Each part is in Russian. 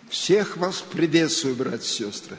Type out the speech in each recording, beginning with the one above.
Всех вас приветствую, братья и сестры.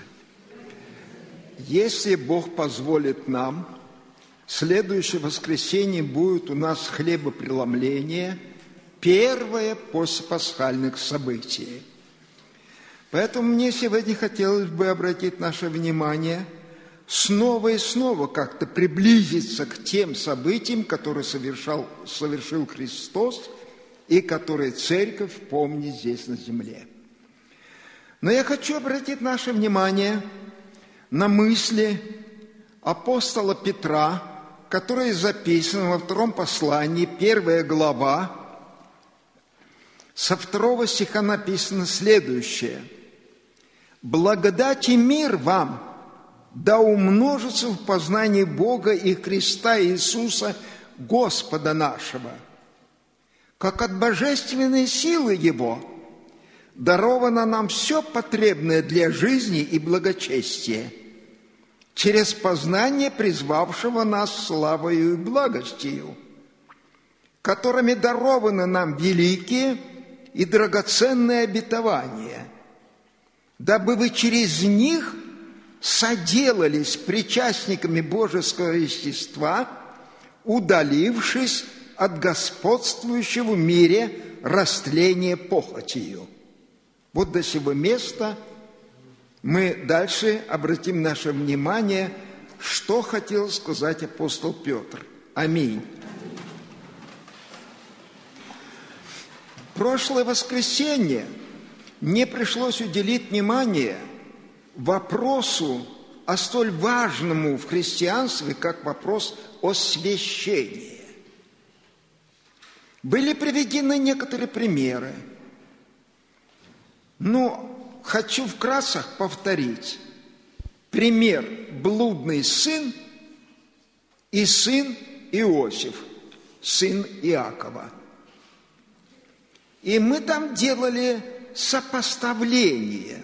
Если Бог позволит нам, следующее воскресенье будет у нас хлебопреломление, первое после пасхальных событий. Поэтому мне сегодня хотелось бы обратить наше внимание снова и снова как-то приблизиться к тем событиям, которые совершил Христос и которые Церковь помнит здесь на земле. Но я хочу обратить наше внимание на мысли апостола Петра, которые записаны во втором послании, 1 глава, со 2 стиха написано следующее. «Благодать и мир вам, да умножится в познании Бога и Христа Иисуса, Господа нашего, как от божественной силы Его даровано нам все потребное для жизни и благочестия, через познание призвавшего нас славою и благостью, которыми дарованы нам великие и драгоценные обетования, дабы вы через них соделались причастниками божеского естества, удалившись от господствующего в мире растления похотью». Вот до сего места мы дальше обратим наше внимание, что хотел сказать апостол Петр. Аминь. Прошлое воскресенье мне пришлось уделить внимание вопросу о столь важному в христианстве, как вопрос освящения. Были приведены некоторые примеры. Но хочу вкратце повторить. Пример блудный сын и сын Иосиф, сын Иакова. И мы там делали сопоставление.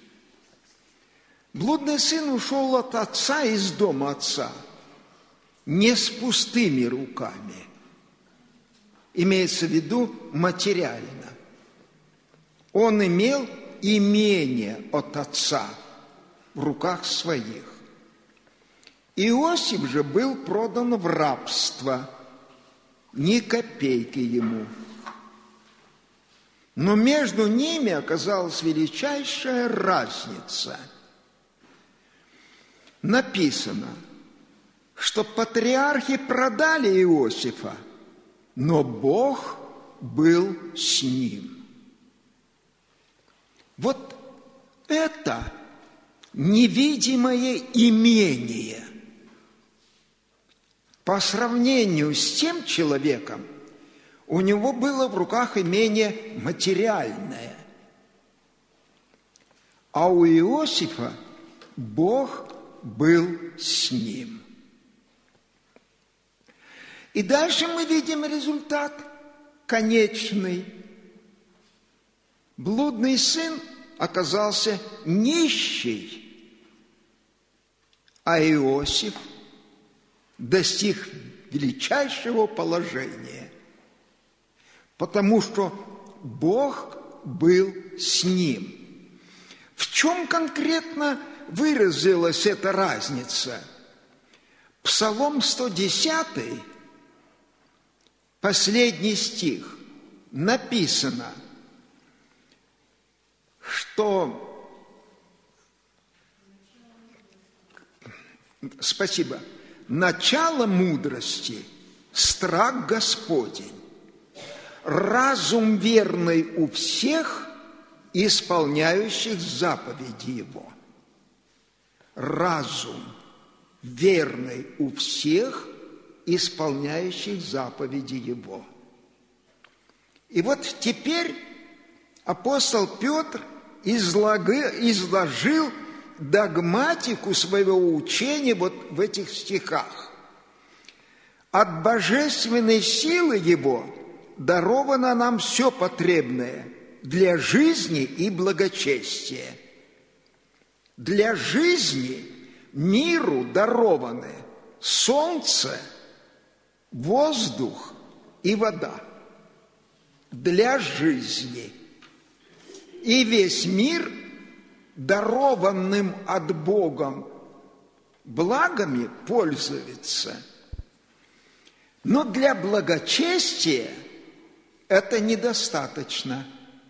Блудный сын ушел от отца, из дома отца, не с пустыми руками. Имеется в виду материально. Он имел имение от отца в руках своих. Иосиф же был продан в рабство, ни копейки ему. Но между ними оказалась величайшая разница. Написано, что патриархи продали Иосифа, но Бог был с ним. Вот это невидимое имение по сравнению с тем человеком, у него было в руках имение материальное. А у Иосифа Бог был с ним. И дальше мы видим результат конечный. Блудный сын оказался нищий, а Иосиф достиг величайшего положения, потому что Бог был с ним. В чем конкретно выразилась эта разница? Псалом 110, последний стих, написано, что, начало мудрости – страх Господень, разум верный у всех, исполняющих заповеди Его. Разум верный у всех, исполняющих заповеди Его. И вот теперь апостол Петр изложил догматику своего учения вот в этих стихах. От божественной силы Его даровано нам все потребное для жизни и благочестия. Для жизни миру дарованы солнце, воздух и вода. Для жизни. и весь мир, дарованным от Бога благами, пользуется. Но для благочестия это недостаточно.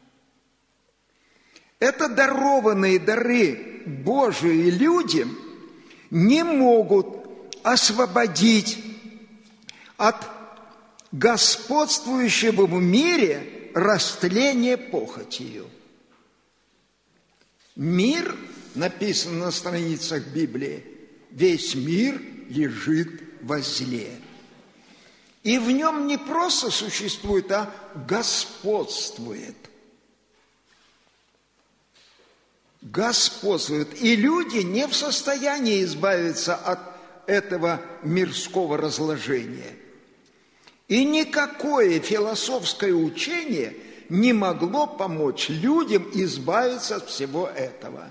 Это дарованные дары Божии людям не могут освободить от господствующего в мире растления похотью. Мир, написано на страницах Библии, весь мир лежит во зле. И в нем не просто существует, а господствует. Господствует. И люди не в состоянии избавиться от этого мирского разложения. И никакое философское учение не могло помочь людям избавиться от всего этого.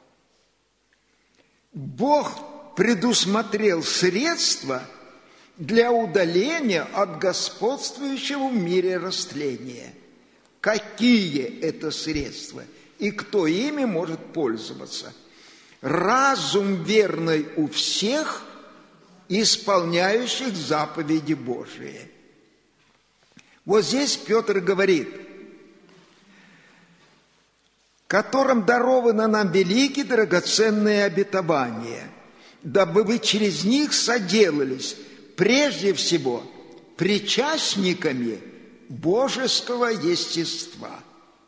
Бог предусмотрел средства для удаления от господствующего в мире растления. Какие это средства? И кто ими может пользоваться? Разум верный у всех, исполняющих заповеди Божии. Вот здесь Петр говорит, которым даровано нам великие драгоценные обетования, дабы вы через них соделались прежде всего причастниками божеского естества.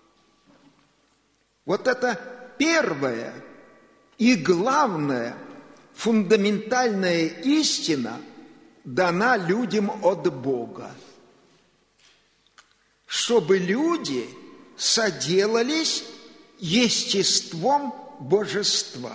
Вот это первая и главная фундаментальная истина дана людям от Бога, чтобы люди соделались естеством божества.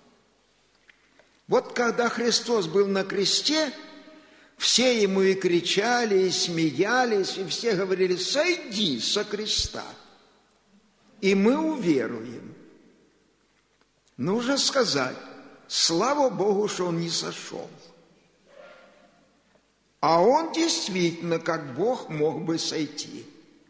Вот когда Христос был на кресте, все ему и кричали, и смеялись, и все говорили: «Сойди со креста, и мы уверуем». Нужно сказать: слава Богу, что он не сошел. А он действительно, как Бог, мог бы сойти.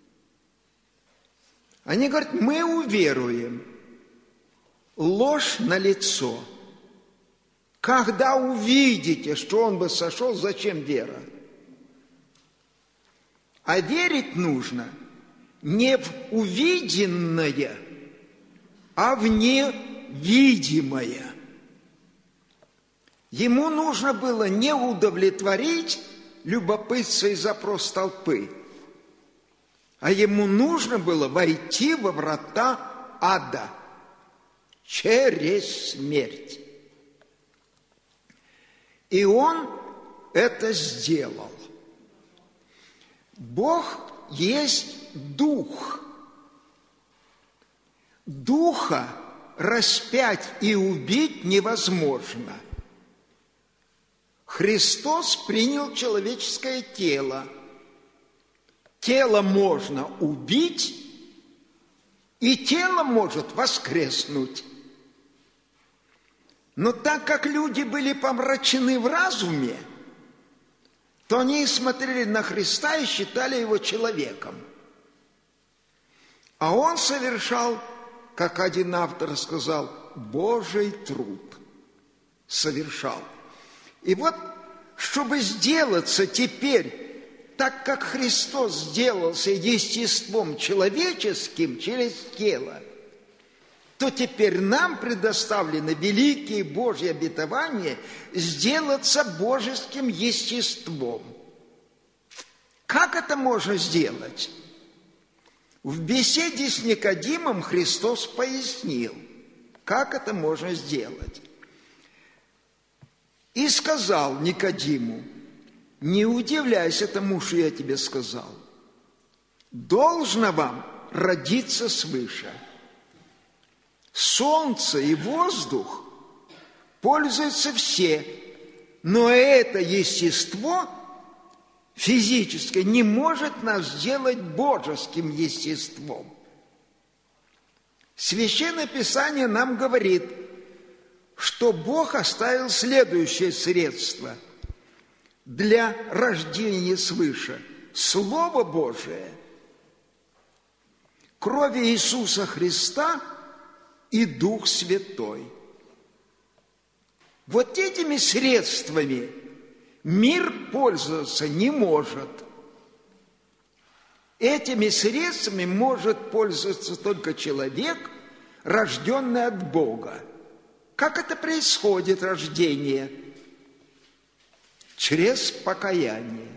Они говорят: мы уверуем. Ложь налицо. Когда увидите, что он бы сошел, зачем вера? А верить нужно не в увиденное, а в невидимое. Ему нужно было не удовлетворить любопытство и запрос толпы, а ему нужно было войти во врата ада через смерть. И он это сделал. Бог есть Дух. Духа распять и убить невозможно. Христос принял человеческое тело. Тело можно убить, и тело может воскреснуть. Но так как люди были помрачены в разуме, то они смотрели на Христа и считали его человеком. А он совершал, как один автор сказал, Божий труд. Совершал. И вот, чтобы сделаться теперь, так как Христос сделался естеством человеческим через тело, то теперь нам предоставлены великие Божьи обетования сделаться божеским естеством. Как это можно сделать? В беседе с Никодимом Христос пояснил, как это можно сделать. И сказал Никодиму: не удивляйся тому, что я тебе сказал. Должно вам родиться свыше. Солнце и воздух пользуются все, но это естество физическое не может нас сделать божеским естеством. Священное Писание нам говорит, что Бог оставил следующее средство для рождения свыше – Слово Божие. кровь Иисуса Христа и Дух Святой. Вот этими средствами мир пользоваться не может. Этими средствами может пользоваться только человек, рожденный от Бога. Как это происходит, рождение? Через покаяние.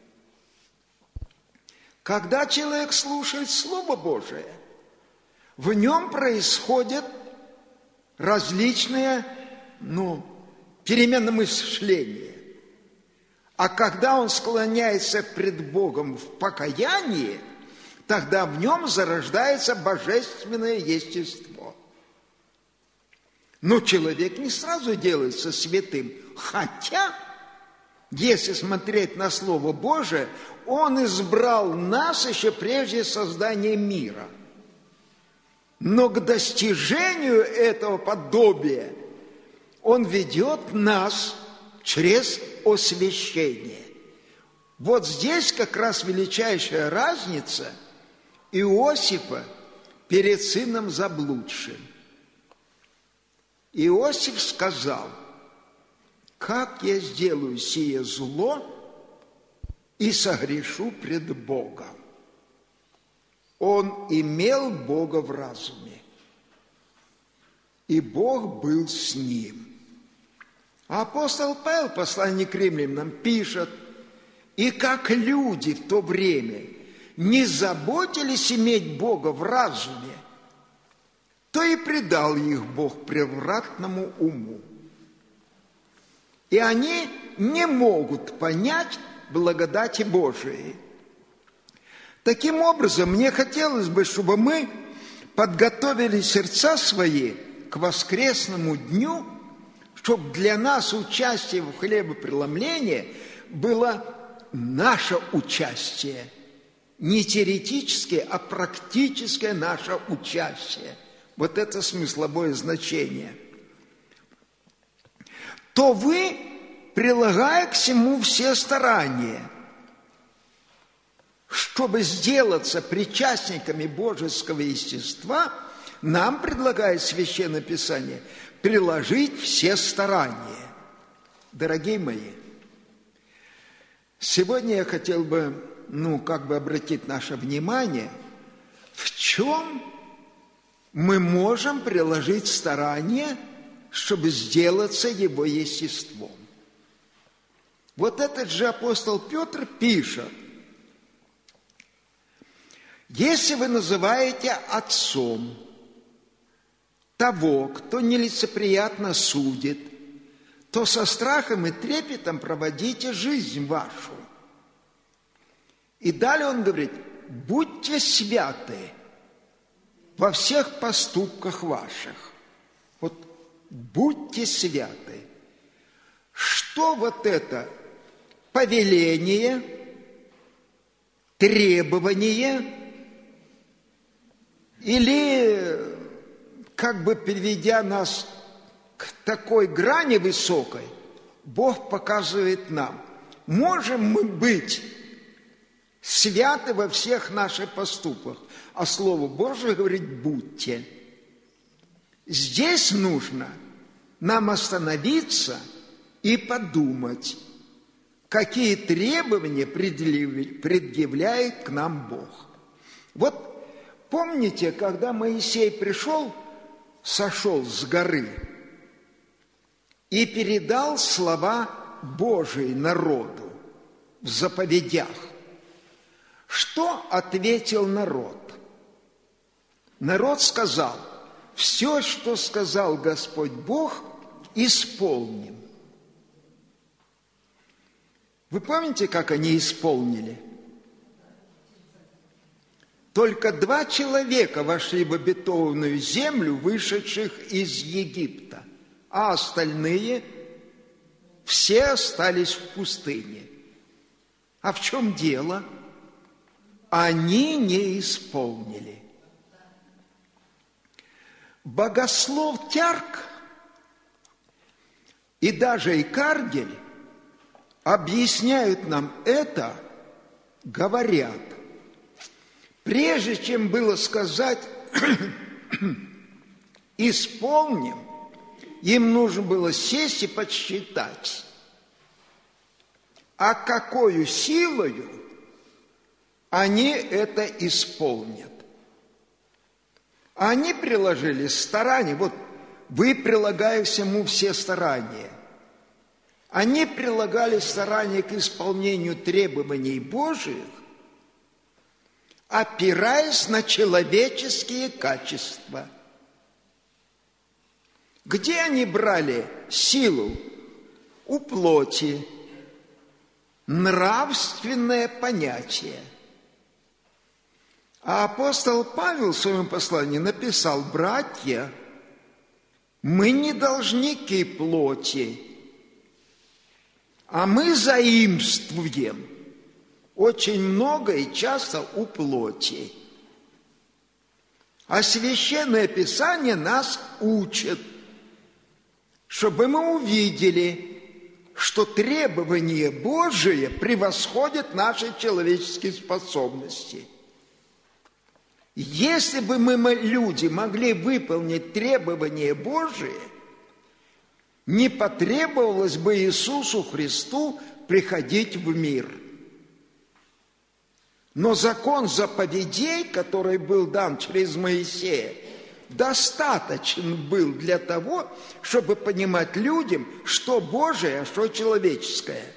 Когда человек слушает Слово Божие, в нем происходят различные, перемены мышления. А когда он склоняется пред Богом в покаянии, тогда в нем зарождается божественное естество. Но человек не сразу делается святым, хотя, если смотреть на Слово Божие, Он избрал нас еще прежде создания мира. Но к достижению этого подобия Он ведет нас через освящение. Вот здесь как раз величайшая разница Иосифа перед сыном заблудшим. Иосиф сказал: «Как я сделаю сие зло и согрешу пред Богом?» Он имел Бога в разуме, и Бог был с ним. А апостол Павел, посланник к римлянам, пишет: «И как люди в то время не заботились иметь Бога в разуме, то и предал их Бог превратному уму. И они не могут понять благодати Божией». Таким образом, мне хотелось бы, чтобы мы подготовили сердца свои к воскресному дню, чтобы для нас участие в хлебопреломлении было наше участие, не теоретическое, а практическое наше участие. Вот это смысловое значение. То вы, прилагая к всему все старания, чтобы сделаться причастниками божеского естества, нам предлагает Священное Писание приложить все старания. Дорогие мои, сегодня я хотел бы, обратить наше внимание, в чем мы можем приложить старания, чтобы сделаться его естеством. Вот этот же апостол Петр пишет: «Если вы называете отцом того, кто нелицеприятно судит, то со страхом и трепетом проводите жизнь вашу». И далее он говорит: «Будьте святы во всех поступках ваших». Вот будьте святы. Что вот это повеление, требование, или, переведя нас к такой грани высокой, Бог показывает нам, можем мы быть святы во всех наших поступках, а Слово Божие говорит: будьте. Здесь нужно нам остановиться и подумать, какие требования предъявляет к нам Бог. Вот помните, когда Моисей сошел с горы и передал слова Божии народу в заповедях, что ответил народ? Народ сказал: «Все, что сказал Господь Бог, исполним». Вы помните, как они исполнили? Только 2 человека вошли в обетованную землю, вышедших из Египта, а остальные все остались в пустыне. А в чем дело? Они не исполнили. Богослов Тярк и даже Икардель объясняют нам это, говорят: Прежде чем было сказать «исполним», им нужно было сесть и подсчитать, а какою силою они это исполнят. Они приложили старания, вот вы прилагаете всему все старания. Они прилагали старания к исполнению требований Божиих, опираясь на человеческие качества. Где они брали силу? У плоти. Нравственное понятие. А апостол Павел в своем послании написал: братья, мы не должники плоти, а мы заимствуем очень много и часто у плоти. А Священное Писание нас учит, чтобы мы увидели, что требования Божие превосходят наши человеческие способности. Если бы мы, люди, могли выполнить требования Божие, не потребовалось бы Иисусу Христу приходить в мир. Но закон заповедей, который был дан через Моисея, достаточен был для того, чтобы понимать людям, что Божие, а что человеческое.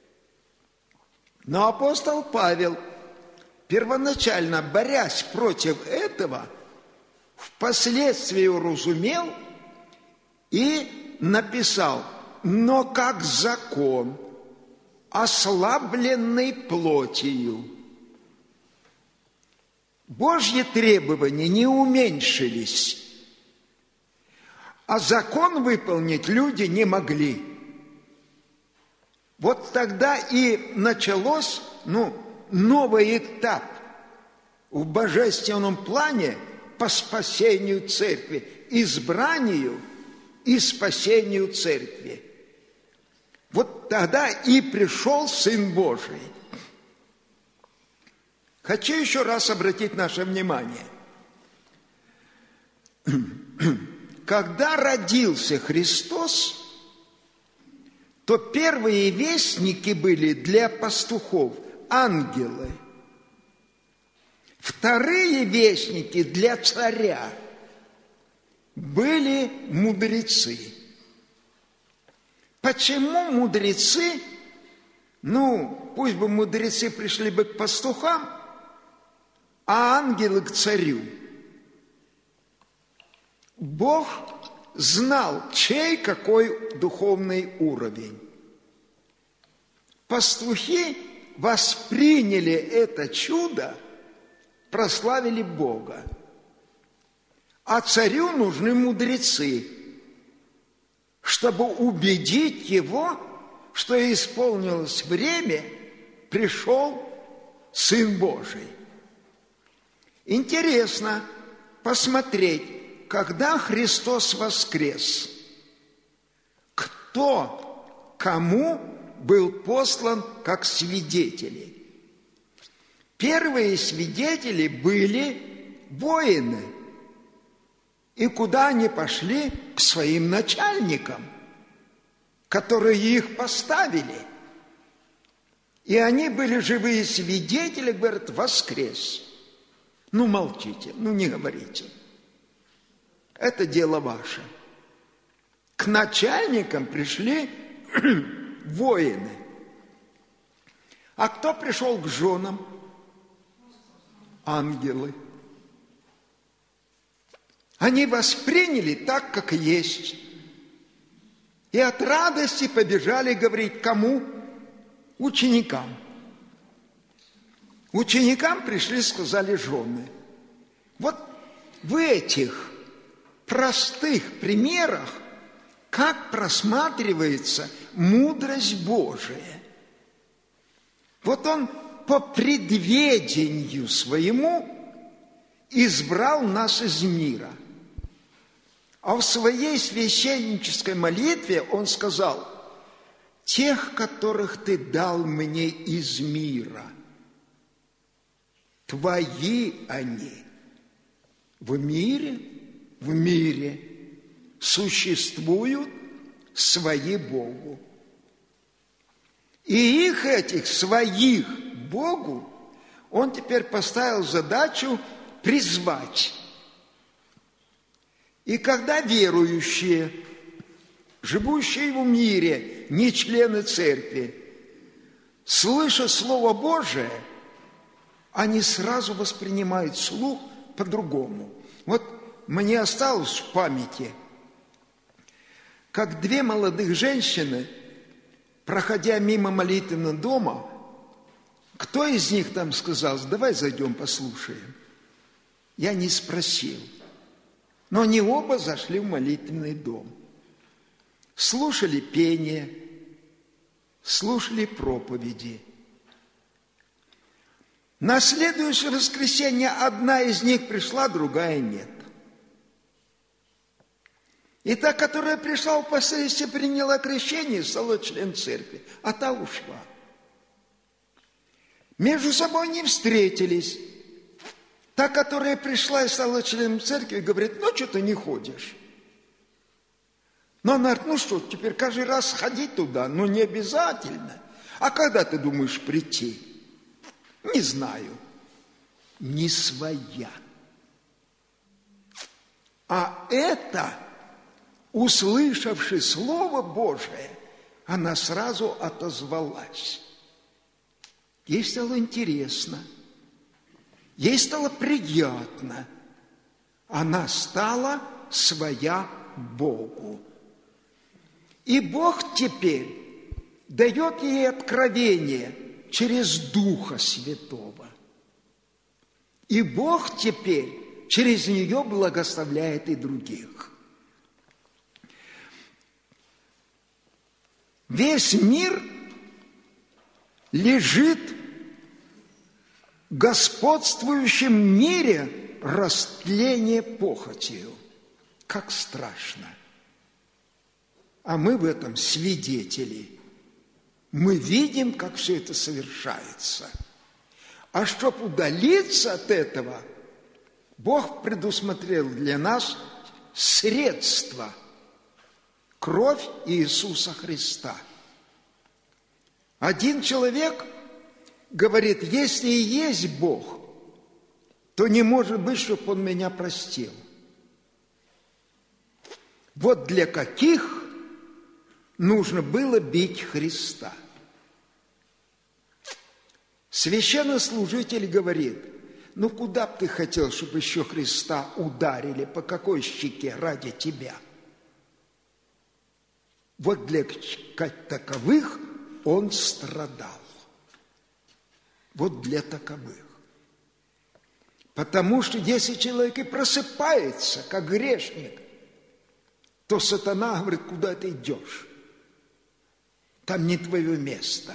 Но апостол Павел, первоначально борясь против этого, впоследствии уразумел и написал: «Но как закон, ослабленный плотью». Божьи требования не уменьшились, а закон выполнить люди не могли. Вот тогда и началось, новый этап в божественном плане по спасению церкви, избранию и спасению церкви. Вот тогда и пришел Сын Божий. Хочу еще раз обратить наше внимание. Когда родился Христос, то первые вестники были для пастухов ангелы. Вторые вестники для царя были мудрецы. Почему мудрецы? Пусть бы мудрецы пришли бы к пастухам, а ангелы к царю. Бог знал, чей какой духовный уровень. Пастухи восприняли это чудо, прославили Бога. А царю нужны мудрецы, чтобы убедить его, что исполнилось время, пришел Сын Божий. Интересно посмотреть, когда Христос воскрес, кто кому был послан как свидетели. Первые свидетели были воины. И куда они пошли? К своим начальникам, которые их поставили. И они были живые свидетели, говорят, воскрес. Молчите, не говорите. Это дело ваше. К начальникам пришли воины. А кто пришел к женам? Ангелы. Они восприняли так, как есть. И от радости побежали говорить кому? Ученикам. Ученикам пришли, сказали жены. Вот в этих простых примерах как просматривается мудрость Божия. Вот Он по предведению своему избрал нас из мира. А в своей священнической молитве Он сказал: «Тех, которых Ты дал мне из мира». твои они. В мире существуют свои Богу. И их, этих своих Богу, он теперь поставил задачу призвать. И когда верующие, живущие в мире, не члены церкви, слыша Слово Божие, они сразу воспринимают слух по-другому. Вот мне осталось в памяти, как две молодых женщины, проходя мимо молитвенного дома, кто из них там сказал: давай зайдем послушаем? Я не спросил. Но они оба зашли в молитвенный дом. Слушали пение, слушали проповеди. На следующее воскресенье одна из них пришла, другая нет. И та, которая пришла впоследствии, приняла крещение, стала член церкви, а та ушла. Между собой не встретились. Та, которая пришла и стала членом церкви, говорит: ну, что ты не ходишь? Но она говорит: ну что, теперь каждый раз ходить туда? Ну, не обязательно. А когда ты думаешь прийти? Не знаю. Не своя. А это, услышавши Слово Божие, она сразу отозвалась. Ей стало интересно. Ей стало приятно. Она стала своя Богу. И Бог теперь дает ей откровение через Духа Святого. И Бог теперь через нее благословляет и других. Весь мир лежит в господствующем мире растление похотью. Как страшно. А мы в этом свидетели. Мы видим, как все это совершается. А чтобы удалиться от этого, Бог предусмотрел для нас средства. Кровь Иисуса Христа. Один человек говорит: если и есть Бог, то не может быть, чтобы Он меня простил. Вот для каких нужно было бить Христа. Священнослужитель говорит: ну куда бы ты хотел, чтобы еще Христа ударили, по какой щеке ради тебя? Вот для таковых Он страдал. Вот для таковых. Потому что если человек и просыпается, как грешник, то сатана говорит: куда ты идешь? Там не твое место.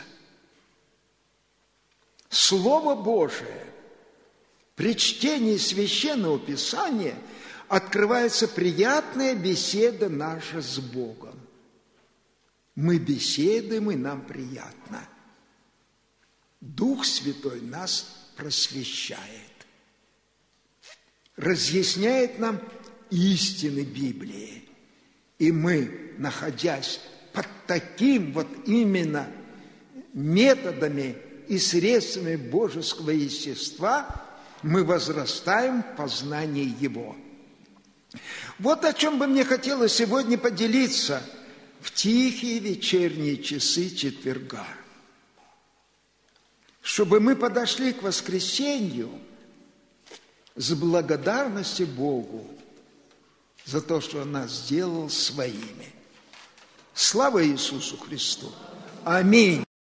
Слово Божие при чтении Священного Писания открывается приятная беседа наша с Богом. Мы беседуем, и нам приятно. Дух Святой нас просвещает, разъясняет нам истины Библии. И мы, находясь под таким вот именно методами и средствами божеского естества, мы возрастаем в познании Его. Вот о чем бы мне хотелось сегодня поделиться в тихие вечерние часы четверга. Чтобы мы подошли к воскресенью с благодарностью Богу за то, что Он нас сделал своими. Слава Иисусу Христу! Аминь!